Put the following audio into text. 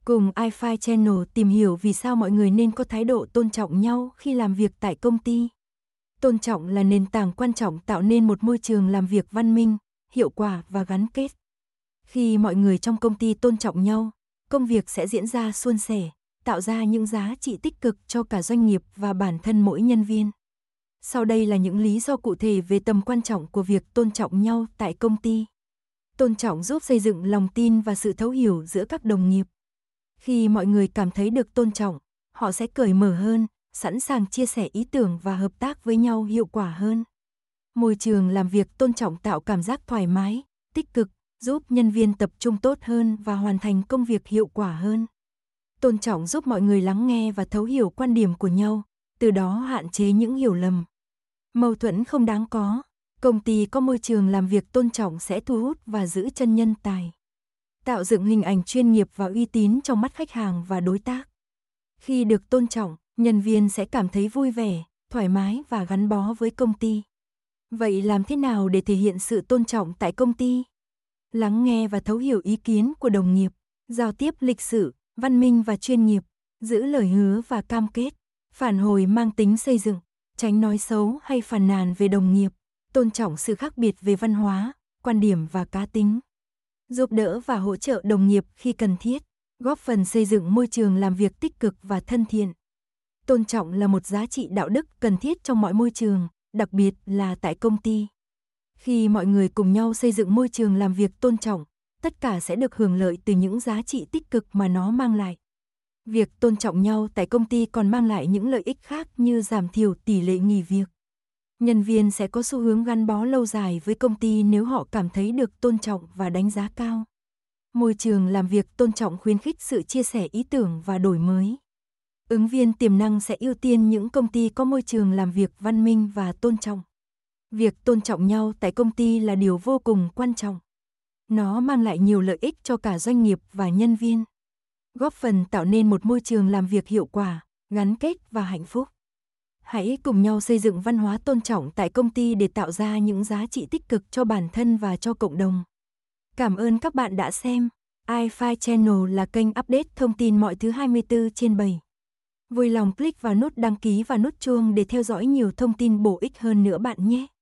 Cùng iFi Channel tìm hiểu vì sao mọi người nên có thái độ tôn trọng nhau khi làm việc tại công ty. Tôn trọng là nền tảng quan trọng tạo nên một môi trường làm việc văn minh, hiệu quả và gắn kết. Khi mọi người trong công ty tôn trọng nhau, công việc sẽ diễn ra suôn sẻ, tạo ra những giá trị tích cực cho cả doanh nghiệp và bản thân mỗi nhân viên. Sau đây là những lý do cụ thể về tầm quan trọng của việc tôn trọng nhau tại công ty. Tôn trọng giúp xây dựng lòng tin và sự thấu hiểu giữa các đồng nghiệp. Khi mọi người cảm thấy được tôn trọng, họ sẽ cởi mở hơn, sẵn sàng chia sẻ ý tưởng và hợp tác với nhau hiệu quả hơn. Môi trường làm việc tôn trọng tạo cảm giác thoải mái, tích cực, giúp nhân viên tập trung tốt hơn và hoàn thành công việc hiệu quả hơn. Tôn trọng giúp mọi người lắng nghe và thấu hiểu quan điểm của nhau, từ đó hạn chế những hiểu lầm. Mâu thuẫn không đáng có. Công ty có môi trường làm việc tôn trọng sẽ thu hút và giữ chân nhân tài. Tạo dựng hình ảnh chuyên nghiệp và uy tín trong mắt khách hàng và đối tác. Khi được tôn trọng, nhân viên sẽ cảm thấy vui vẻ, thoải mái và gắn bó với công ty. Vậy làm thế nào để thể hiện sự tôn trọng tại công ty? Lắng nghe và thấu hiểu ý kiến của đồng nghiệp, giao tiếp lịch sự, văn minh và chuyên nghiệp, giữ lời hứa và cam kết, phản hồi mang tính xây dựng, tránh nói xấu hay phàn nàn về đồng nghiệp, tôn trọng sự khác biệt về văn hóa, quan điểm và cá tính. Giúp đỡ và hỗ trợ đồng nghiệp khi cần thiết, góp phần xây dựng môi trường làm việc tích cực và thân thiện. Tôn trọng là một giá trị đạo đức cần thiết trong mọi môi trường, đặc biệt là tại công ty. Khi mọi người cùng nhau xây dựng môi trường làm việc tôn trọng, tất cả sẽ được hưởng lợi từ những giá trị tích cực mà nó mang lại. Việc tôn trọng nhau tại công ty còn mang lại những lợi ích khác như giảm thiểu tỷ lệ nghỉ việc. Nhân viên sẽ có xu hướng gắn bó lâu dài với công ty nếu họ cảm thấy được tôn trọng và đánh giá cao. Môi trường làm việc tôn trọng khuyến khích sự chia sẻ ý tưởng và đổi mới. Ứng viên tiềm năng sẽ ưu tiên những công ty có môi trường làm việc văn minh và tôn trọng. Việc tôn trọng nhau tại công ty là điều vô cùng quan trọng. Nó mang lại nhiều lợi ích cho cả doanh nghiệp và nhân viên, góp phần tạo nên một môi trường làm việc hiệu quả, gắn kết và hạnh phúc. Hãy cùng nhau xây dựng văn hóa tôn trọng tại công ty để tạo ra những giá trị tích cực cho bản thân và cho cộng đồng. Cảm ơn các bạn đã xem. iFi Channel là kênh update thông tin mọi thứ 24/7. Vui lòng click vào nút đăng ký và nút chuông để theo dõi nhiều thông tin bổ ích hơn nữa bạn nhé.